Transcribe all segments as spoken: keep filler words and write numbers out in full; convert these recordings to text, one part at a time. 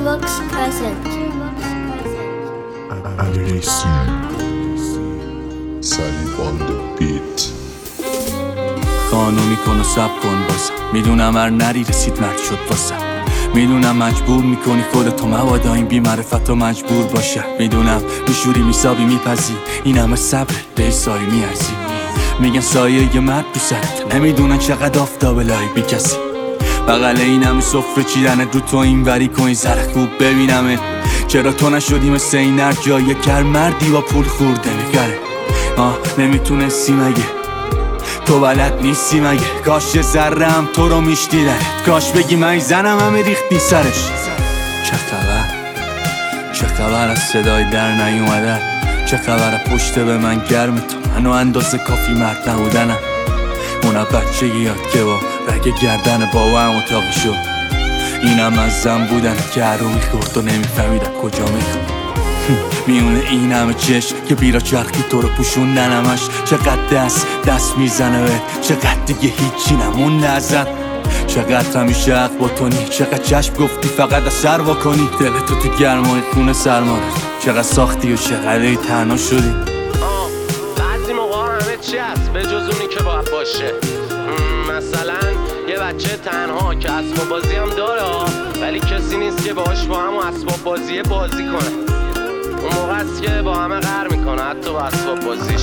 Toolbox present. Salib on the beat. قانونی کن و سب کن بازم، میدونم هر نری رسید مرد شد واسم. میدونم مجبور میکنی خودتو مبادا این بی معرفتو مجبور باشه. میدونم میشوری میسابی میپذی این همه صبر به سایه میارزی. میگن سایه یه مرد تو سرت، نمیدونن چقدر آفتاب لای بی کسی. بغل این همه سفره چیدنت رو تو این وری کن زره خوب ببینمه. چرا تو نشدی مثل این هر جای کر مردی با پول خورده میگره. آه نمیتونستی مگه تو بلد نیستی مگه؟ کاش ذره هم تو رو میشدیدن، کاش بگی من زنم همه ریختی سرش. چه خبر چه خبر از صدای در نیومده؟ چه خبر پشت به من گرم تو منو اندازه کافی مرد نبودنم. اونا بچگی یاد که با رگ گردن بابا هم اتاقی شد. اینم از زن بودن که هر رو میخورد و نمیفهمیدم کجا میخورد. میونه این همه چشم که بیرا چرخی تو رو پوشوندن همش. چقدر دست دست میزنه به چقدر دیگه هیچی نمونده ازت. چقدر همیشه حق با تونی، چقدر چشم گفتی فقط از سر واکنی. دلتو تو گرمای خونه سرما رفت، چقدر ساختی و چقدر تنها شدی. بعضی موقع همه چی هست به جز اونی که باید باشه. مثلا یه بچه تنها که اسباب بازی هم داره ولی کسی نیست که باهاش با همون اسباب بازی بازی کنه. اون موقع است که با همه قهر میکنه حتی با اسباب بازیش.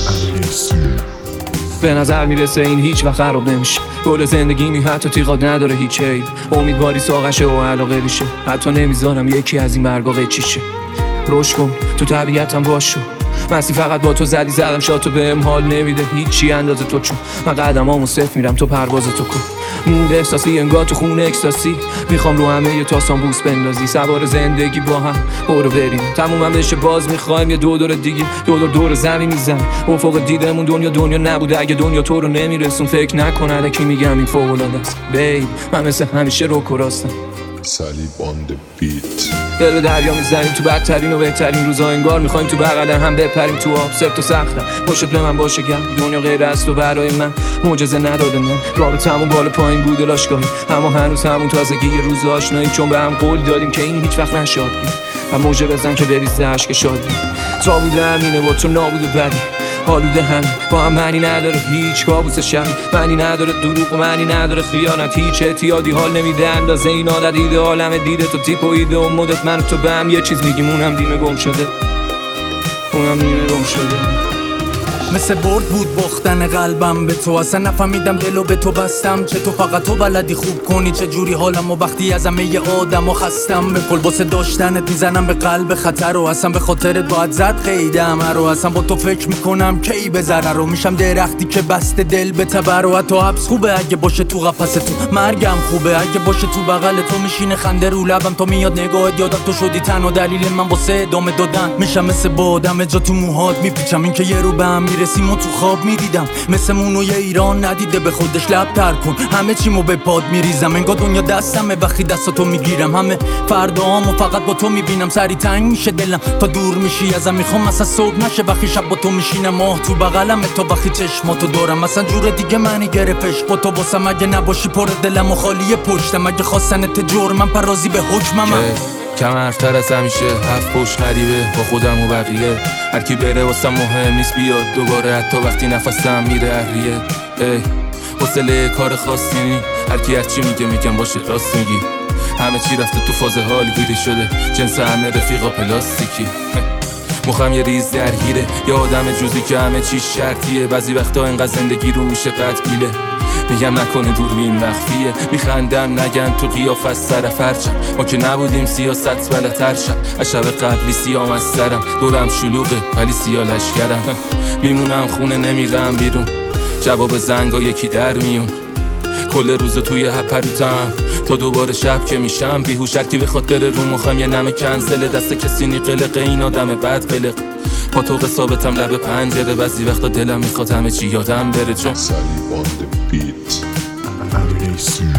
به نظر میرسه این هیچ وقت خراب نمیشه. گل زندگی می حتی تیغات نداره هیچ عیب. امیدواری ساقشه و علاقه ریشه. حتی نمیذارم یکی از این برگا قیچیشه. روش کن تو طبیعتم باشو. مسی فقط با تو زدی زدم شاتو بهم حال نمیده هیچی اندازه تو. چون من قدمامو صفر میرم تو پرواز تو کن. موند احساسی انگار تو خونه اکستاسی. میخوام رو همه یه تاسان بوس بندازی. سوار زندگی با هم برو بریم تمومم بشه باز میخوایم یه دو دور دیگه. دو دور دور زمین میزن افق دیدمون دنیا دنیا نبوده اگه دنیا تو رو نمیرسون. فکر نکن الکی میگم این فوق‌العاده است بیب. من مثل همیشه رو کراستم. Salib on the beat. دل به دریا میزنیم تو بدترین و بهترین روزا. انگار میخوایم تو بغلن هم بپریم تو آب. سفت و سختم پشت به من باشه گم. دنیا غیر از تو برای من معجزه نداده نه. رابطمون بالا پایین بوده لاشگاهی اما هنوز همون تازگی یه روز آشنایی. چون به هم قول دادیم که این هیچ وقت نشاد بیم. و موجه بزن که بریزه عشق شادی. تابوده همینه با تو نابوده بدی. آلوده هم با هم معنی نداره هیچ کابوس شب. معنی نداره دروغ و معنی نداره خیانت. هیچ اعتیادی حال نمیده اندازه این عادت. دیده عالم دیده تو تیپ و ایده و مدت من تو به هم یه چیز میگیم اونم دیمه گم شده. اونم دیمه گم شده. مثل برد بود باختن قلبم به تو. اصلا نفهمیدم دلو به تو بستم. چه تو فقط تو بلدی خوب کنی چه جوری حالم و وقتی از همه ی آدم و خستم. به کل واسه داشتنت میزنم به قلب خطر و اصلا به خاطرت باید زد قیدم رو. اصلا با تو فکر میکنم کی به ضرر رو. میشم درختی که بسته دل به تبر و حتی حبس خوبه اگه باشه تو قفس تو. مرگم خوبه اگه باشه تو بغل تو. میشینه خنده رو لبم تو میاد نگاهت یادت تو شدی تنها دلیل من واسه ادامه دادن. میشم مثل بادم جا تو موهات میپیچم. این که یه رو به هم میرسیم و تو خواب میدیدم مثل مونو یه ایران ندیده به خودش لب تر کن. همه چیمو به پاد میریزم انگار دنیا دستمه وقتی دستاتو میگیرم. همه فرداهامو فقط با تو میبینم. سری تنگ میشه دلم تا دور میشی ازم. میخوام مثلا صبح نشه وقتی شب با تو میشینم. ماه تو بغلمه تا وقتی چشماتو دارم. مثلا جور دیگه معنی گرفتش با تو واسم. اگه نباشی پر دلم و خالی پشتم. اگه خواستنت جرمم پرازی به حکمم. کمرتر از همیشه هفت پشت غریبه با خودم و بقیه. هر کی بره واسم مهم نیست بیاد دوباره حتی وقتی نفسم میره اهریه. ای حوصله کار خاصی نی. هر کی هر چی میگه میگم باشه راست میگی. همه چی رفته تو فاز هالیوودی شده. جنس همه رفیقا پلاستیکی. مخم یه ریز درگیره یه آدم جوزی که همه چی شرطیه. بعضی وقتا اینقدر زندگی رو میشه قد میله. میگم نکنه دوربین مخفیه. میخندم نگن تو قیافه از سر فرچم. ما که نبودیم سیاست بلتر شد. از شب قبلی سیام از سرم. دورم شلوغه ولی سیاه لشکرم. میمونم خونه نمیرم بیرون. جواب زنگا یکی در میون. کل روز توی هپروتم تا دوباره شب که میشم بیهوش. هرکی به خاطر رو مخم یه نمه کنسله. دست کسی نی قلقه این آدم بد قلق. پا تو قصابتم لب پنجره. بعضی وقتا دلم میخواد همه چی یادم بره. چون Salib on the beat.